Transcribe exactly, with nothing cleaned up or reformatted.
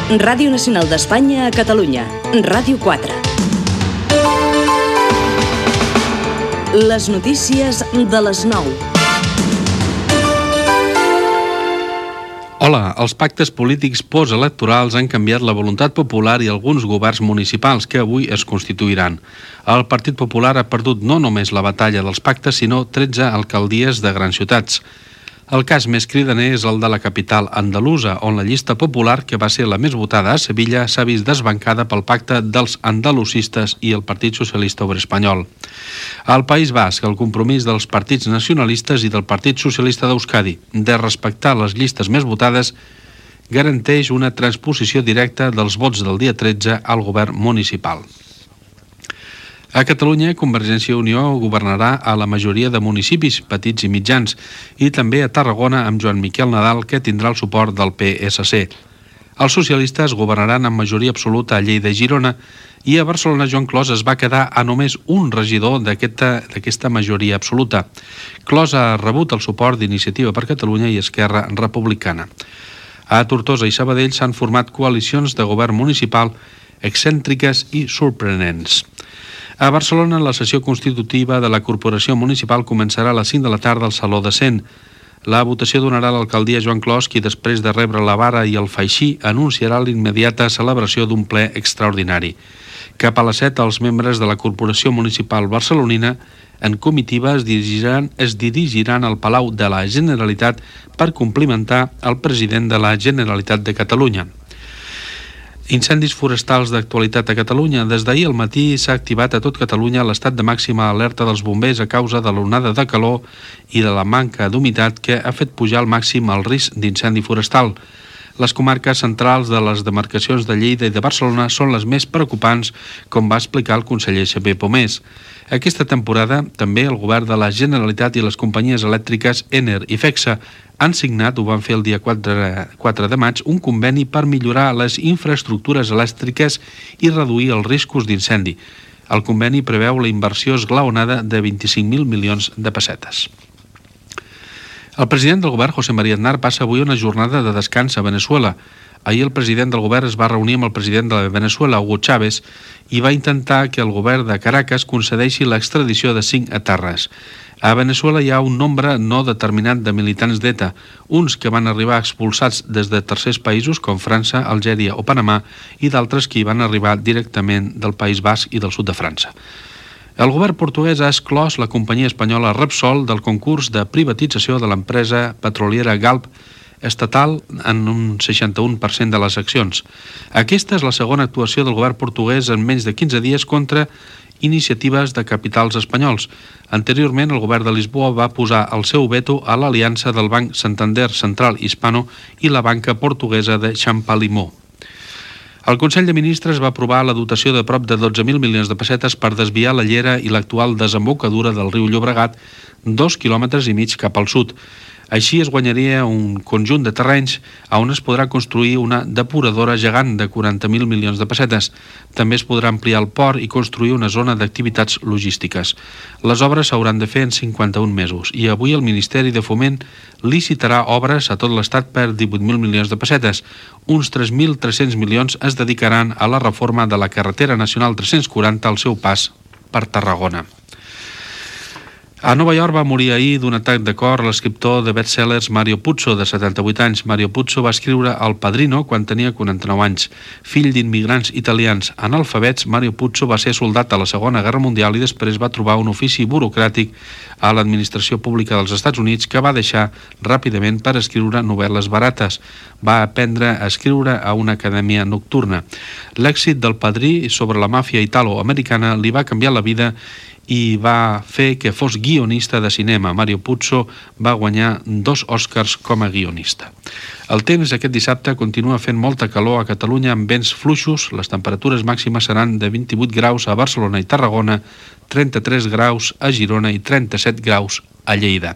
Ràdio Nacional d'Espanya a Catalunya. Ràdio quatre. Les notícies de les nou. Hola, els pactes polítics postelectorals han canviat la voluntat popular i alguns governs municipals que avui es constituiran. El Partit Popular ha perdut no només la batalla dels pactes, sinó tretze alcaldies de grans ciutats. El cas més cridaner és el de la capital andalusa, on la llista popular, que va ser la més votada a Sevilla, s'ha vist desbancada pel pacte dels andalusistes i el Partit Socialista Obrer Espanyol. Al País Basc, el compromís dels partits nacionalistes i del Partit Socialista d'Euskadi de respectar les llistes més votades garanteix una transposició directa dels vots del dia tretze al govern municipal. A Catalunya, Convergència i Unió governarà a la majoria de municipis, petits i mitjans, i també a Tarragona amb Joan Miquel Nadal, que tindrà el suport del P S C. Els socialistes governaran amb majoria absoluta a Lleida i Girona, i a Barcelona Joan Clos es va quedar a només un regidor d'aquesta d'aquesta majoria absoluta. Clos ha rebut el suport d'Iniciativa per Catalunya i Esquerra Republicana. A Tortosa i Sabadell s'han format coalicions de govern municipal excèntriques i sorprenents. A Barcelona, la sessió constitutiva de la Corporació Municipal començarà a les cinc de la tarda al Saló de Cent. La votació donarà l'alcaldia Joan Clos, qui després de rebre la vara i el faixí anunciarà l'immediata celebració d'un ple extraordinari. Cap a les set, els membres de la Corporació Municipal barcelonina en comitiva es dirigiran, es dirigiran al Palau de la Generalitat per complimentar el president de la Generalitat de Catalunya. Incendis forestals d'actualitat a Catalunya. Des d'ahir al matí s'ha activat a tot Catalunya l'estat de màxima alerta dels bombers a causa de l'onada de calor i de la manca d'humitat que ha fet pujar al màxim el risc d'incendi forestal. Les comarques centrals de les demarcacions de Lleida i de Barcelona són les més preocupants, com va explicar el conseller Xavier Pomés. Aquesta temporada també el govern de la Generalitat i les companyies elèctriques Ener i Fecsa han signat, ho van fer el dia quatre de maig, un conveni per millorar les infraestructures elèctriques i reduir els riscos d'incendi. El conveni preveu la inversió esglaonada de vint-i-cinc mil milions de pessetes. El president del govern, José María Aznar, passa avui una jornada de descans a Veneçuela. Ahir el president del govern es va reunir amb el president de Veneçuela, Hugo Chávez, i va intentar que el govern de Caracas concedeixi l'extradició de cinc etarres. A Veneçuela hi ha un nombre no determinat de militants d'ETA, uns que van arribar expulsats des de tercers països com França, Algèria o Panamà, i d'altres que hi van arribar directament del País Basc i del sud de França. El govern portuguès ha exclòs la companyia espanyola Repsol del concurs de privatització de l'empresa petroliera Galp estatal en un seixanta-u per cent de les accions. Aquesta és la segona actuació del govern portuguès en menys de quinze dies contra iniciatives de capitals espanyols. Anteriorment, el govern de Lisboa va posar el seu veto a l'aliança del Banc Santander Central Hispano i la banca portuguesa de Champalimau. El Consell de Ministres va aprovar la dotació de prop de dotze mil milions de pessetes per desviar la Llera i l'actual desembocadura del riu Llobregat dos quilòmetres i mig cap al sud. Així es guanyaria un conjunt de terrenys on es podrà construir una depuradora gegant de quaranta mil milions de pessetes. També es podrà ampliar el port i construir una zona d'activitats logístiques. Les obres s'hauran de fer en cinquanta-un mesos i avui el Ministeri de Foment licitarà obres a tot l'estat per divuit mil milions de pessetes. Uns tres mil tres-cents milions es dedicaran a la reforma de la carretera nacional tres-cents quaranta al seu pas per Tarragona. A Nova York va morir ahir d'un atac de cor l'escriptor de bestsellers Mario Puzo, de setanta-vuit anys. Mario Puzo va escriure El Padrino quan tenia quaranta-nou anys. Fill d'immigrants italians analfabets, Mario Puzo va ser soldat a la Segona Guerra Mundial i després va trobar un ofici burocràtic a l'administració pública dels Estats Units que va deixar ràpidament per escriure novel·les barates. Va aprendre a escriure a una acadèmia nocturna. L'èxit del Padrí sobre la màfia italo-americana li va canviar la vida i va fer que fos guionista de cinema. Mario Puzo va guanyar dos Oscars com a guionista. El temps aquest dissabte continua fent molta calor a Catalunya amb vents fluixos. Les temperatures màximes seran de vint-i-vuit graus a Barcelona i Tarragona, trenta-tres graus a Girona i trenta-set graus a Lleida.